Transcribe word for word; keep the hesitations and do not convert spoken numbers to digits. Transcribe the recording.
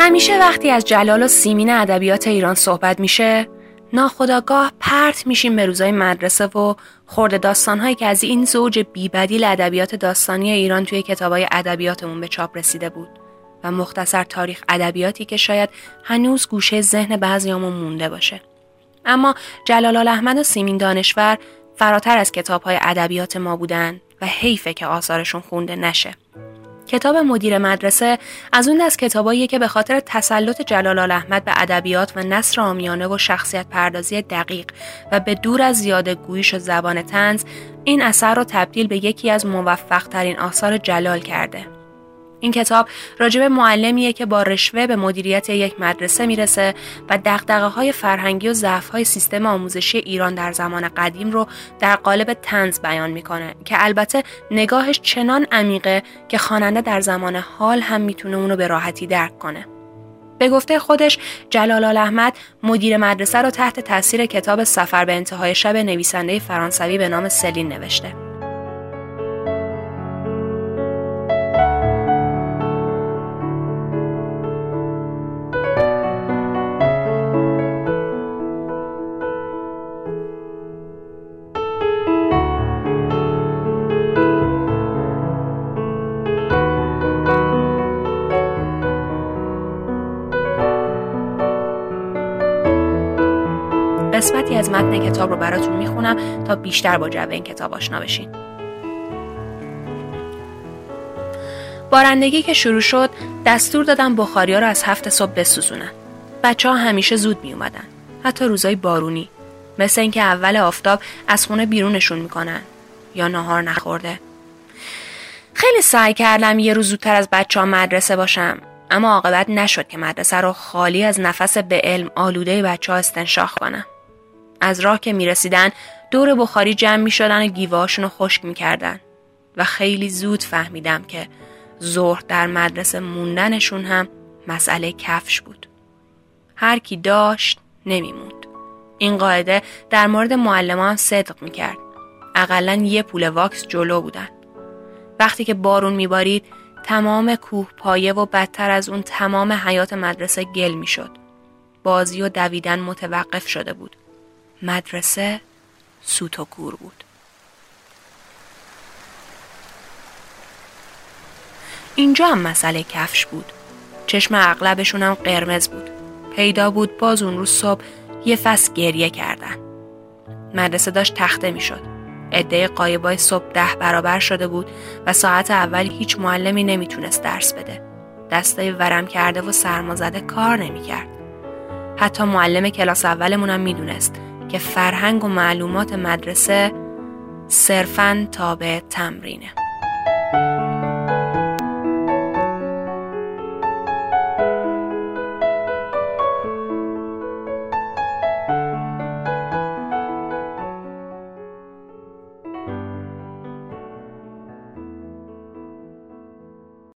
همیشه وقتی از جلال و سیمین ادبیات ایران صحبت میشه، ناخودآگاه پرت میشیم به روزای مدرسه و خرده داستان‌هایی که از این زوج بی‌بدیل ادبیات داستانی ایران توی کتابای ادبیاتمون به چاپ رسیده بود و مختصر تاریخ ادبیاتی که شاید هنوز گوشه ذهن بعضیامون مونده باشه. اما جلال‌الاحمد و سیمین دانشور فراتر از کتاب‌های ادبیات ما بودن و حیفه که آثارشون خونده نشه. کتاب مدیر مدرسه از اون دست کتاباییه که به خاطر تسلط جلال‌الاحمد به ادبیات و نثر عامیانه و شخصیت پردازی دقیق و به دور از زیاده گوییش و زبان طنز این اثر رو تبدیل به یکی از موفق ترین آثار جلال کرده. این کتاب راجب معلمیه که با رشوه به مدیریت یک مدرسه میرسه و دغدغه‌های فرهنگی و ضعف‌های سیستم آموزشی ایران در زمان قدیم رو در قالب طنز بیان میکنه که البته نگاهش چنان عمیقه که خواننده در زمان حال هم میتونه اونو به راحتی درک کنه. به گفته خودش جلال‌الاحمد مدیر مدرسه رو تحت تاثیر کتاب سفر به انتهای شب نویسنده فرانسوی به نام سلین نوشته. قسمتی از متن کتاب رو براتون میخونم تا بیشتر با جو این کتاب آشنا بشین. بارندگی که شروع شد دستور دادن بخاریا رو از هفت صبح بسوزونن. بچه‌ها همیشه زود می اومدن، حتی روزای بارونی، مثل اینکه اول آفتاب از خونه بیرونشون میکنن یا ناهار نخورده. خیلی سعی کردم یه روز زودتر از بچه‌ها مدرسه باشم، اما عاقبت نشد که مدرسه رو خالی از نفس به علم آلوده بچه‌ها استنشاق کنم. از راه که می رسیدن دور بخاری جمع می شدن و گیوهاشون رو خشک می کردن و خیلی زود فهمیدم که ظهر در مدرسه موندنشون هم مسئله کفش بود. هر کی داشت نمی موند. این قاعده در مورد معلمان صدق می کرد. اقلاً یه پول واکس جلو بودن. وقتی که بارون می بارید تمام کوه پایه و بدتر از اون تمام حیات مدرسه گل می شد. بازی و دویدن متوقف شده بود. مدرسه سوت و کور بود. اینجا هم مسئله کفش بود. چشم اغلبشون هم قرمز بود. پیدا بود باز اون روز صبح یه فصل گریه کردن. مدرسه داشت تخته می شد. عده غایبای صبح ده برابر شده بود و ساعت اول هیچ معلمی نمی تونست درس بده. دستای ورم کرده و سرمازده کار نمی کرد. حتی معلم کلاس اولمون هم می دونست که فرهنگ و معلومات مدرسه صرفاً تابع تمرینه.